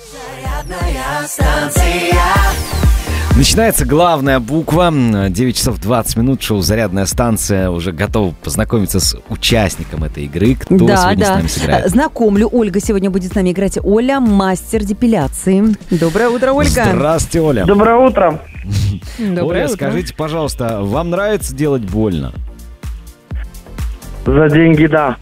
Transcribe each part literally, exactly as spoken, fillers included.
Зарядная станция. Начинается главная буква. девять часов двадцать минут. Шоу «Зарядная станция» уже готова познакомиться с участником этой игры. Кто да, сегодня да. с нами сыграет? Знакомлю. Ольга сегодня будет с нами играть. Оля, мастер депиляции. Доброе утро, Ольга. Здравствуйте, Оля. Доброе утро. Доброе Оля, утро. скажите, пожалуйста, вам нравится делать больно? За деньги, да.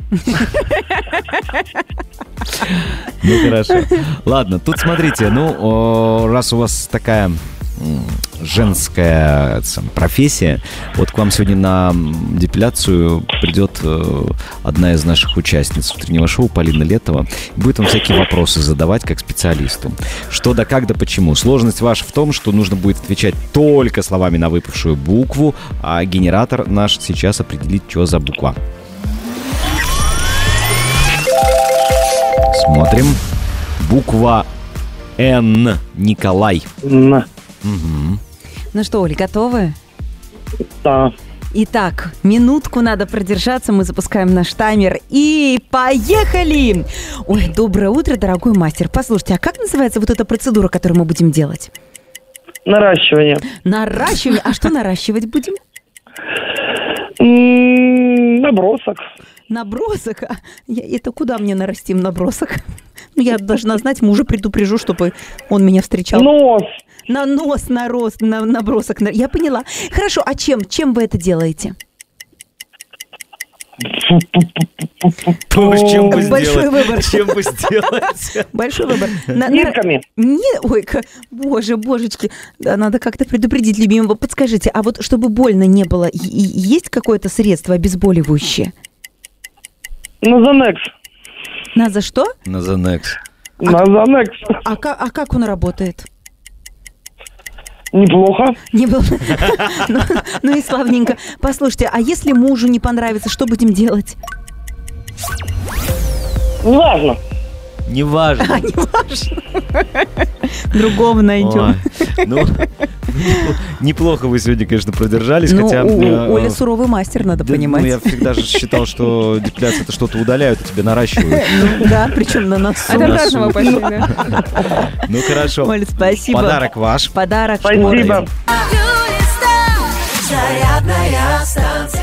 Ну, хорошо. Ладно, тут смотрите, ну, о, раз у вас такая м, женская сам, профессия, вот к вам сегодня на м, депиляцию придет э, одна из наших участниц утреннего шоу, Полина Летова, и будет вам всякие вопросы задавать как специалисту. Что да как да почему. Сложность ваша в том, что нужно будет отвечать только словами на выпавшую букву, а генератор наш сейчас определит, что за буква. Смотрим. Буква Н. Николай. Н. Угу. Ну что, Оль, готовы? Да. Итак, минутку надо продержаться, мы запускаем наш таймер и поехали! Ой, доброе утро, дорогой мастер. Послушайте, а как называется вот эта процедура, которую мы будем делать? Наращивание. Наращивание. А что наращивать будем? М, Набросок. Набросок? А я- это куда мне нарастим набросок? Ну, я должна знать, мужа предупрежу, чтобы он меня встречал. Нос. На нос, на рост, на набросок. на- Я поняла. Хорошо, а чем? Чем вы это делаете? То, чем бы Большой сделать? выбор. Чем бы сделать? Большой выбор. На- на- Нитками. Не, ой, ка- боже, божечки. Да, надо как-то предупредить любимого. Подскажите, а вот чтобы больно не было, и- и- есть какое-то средство обезболивающее? Назанекс. На за что? Назанекс. Назанекс. А, ка- а как он работает? Неплохо. Не было. Ну, ну и славненько. Послушайте, а если мужу не понравится, что будем делать? Неважно. Неважно. А, не важно. Другого найдем. Ой, ну, неплохо вы сегодня, конечно, продержались, Ну, хотя... у- э, Оля суровый мастер, надо да, понимать. Ну, я всегда же считал, что депиляция это что-то удаляют, а тебе наращивают. Ну, да, причем на носу. От Носу. обратного пошли, да. Ну, хорошо. Оля, спасибо. Подарок ваш. Подарок. Спасибо. Зарядная станция.